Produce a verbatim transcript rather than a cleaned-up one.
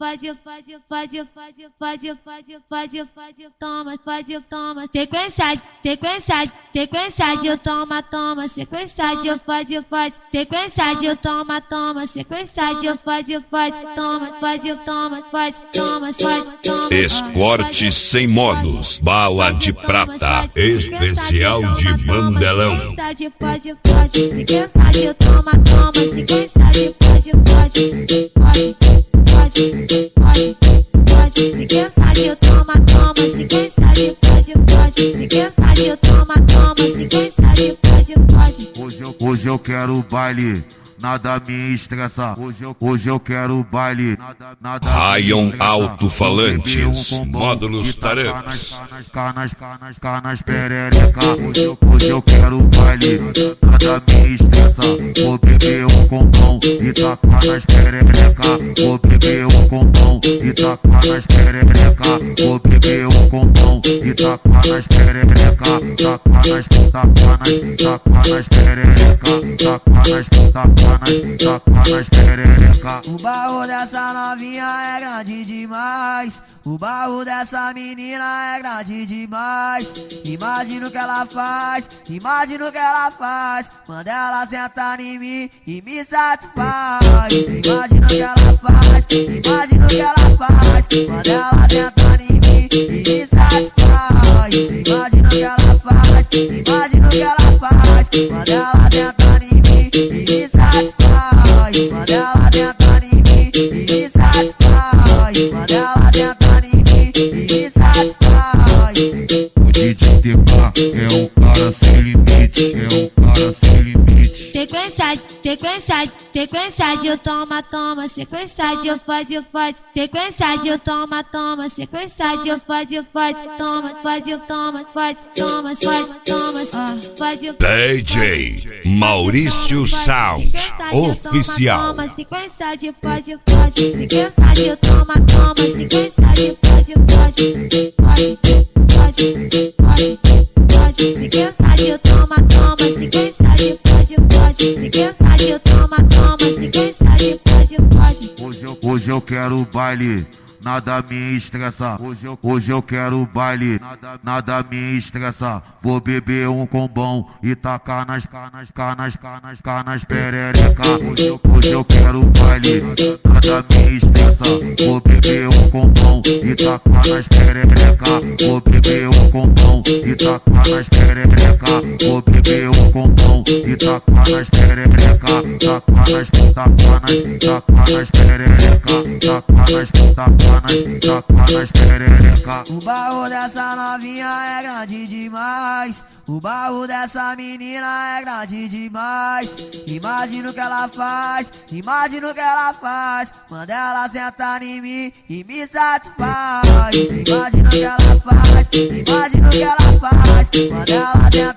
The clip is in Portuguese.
pode, pode, pode, pode, pode, pode, pode, pode, toma, pode, toma, sequência, sequência, sequência de toma, toma, sequência de pode, pode, sequência de toma, toma, sequência de pode, pode, toma, pode, toma, pode, toma, pode, toma. Escorte sem modos, bala de prata, especial de Mandelão. Sequência de pode, pode, sequência de toma, toma, sequência de pode, pode, pode, pode, pode, pode, sequência de toma, toma, sequência de pode, pode, sequência de toma, toma, sequência de pode, pode. Hoje eu, hoje eu quero baile, nada me estressa. Hoje eu, hoje eu quero baile, nada, nada Rayon Alto-Falantes, módulos Taramps. Canas, canas, canas, perereca. Hoje eu, hoje eu quero baile, nada me estressa. Vou beber um condão e tacar nas perereca. Vou beber um condão e tacar nas perereca. Vou beber um condão e tacar nas perereca. Tacar nas, tacar nas, tacar nas perereca. Tacar nas, tacar nas, tacar nas perereca. O baú dessa novinha é grande demais. O baú dessa menina é grande demais. Imagina o que ela faz, imagina o que ela faz quando ela senta em mim e me satisfaz. Imagina o que ela faz, imagina o que ela faz quando ela senta em mim e me satisfaz. Imagina o que ela faz, imagina o que ela faz quando ela senta em mim e me satisfaz. Quando ela senta em mim e me satisfaz. Quando ela senta em mim e me satisfaz. O D J T K é um cara sem limite, é um cara sem limite. Sequência, sequência, sequência de toma, toma, sequência de pode, pode, sequência de toma, toma, sequência de pode, pode, toma, pode, toma, pode, toma, pode, toma, pode. D J Maurício Sound Oficial. Sequência de pode, pode, sequência de toma, toma, sequência de pode, pode, pode, pode, pode, pode, sequência de toma, toma, sequência de pode, pode, sequência de toma, toma, sequência de pode, pode. Hoje eu, hoje eu quero baile, nada me estressa. Hoje eu, hoje eu quero baile, nada, nada me estressa. Vou beber um combão e tacar nas canas, canas, canas, canas perereca. Hoje eu, hoje eu quero baile, nada me estressa. Vou beber um combão e tacar nas perereca. Vou beber um combão e tacar nas perereca. Vou beber um combão e tacar nas perereca. Tacar nas, tacar nas, tacar nas perereca. Tacar nas, tacar nas, tacar nas perereca. O baú dessa novinha é grande demais. O baú dessa menina é grande demais. Imagina o que ela faz, imagina o que ela faz quando ela senta em mim e me satisfaz. Imagina o que ela faz, imagina o que ela faz quando ela senta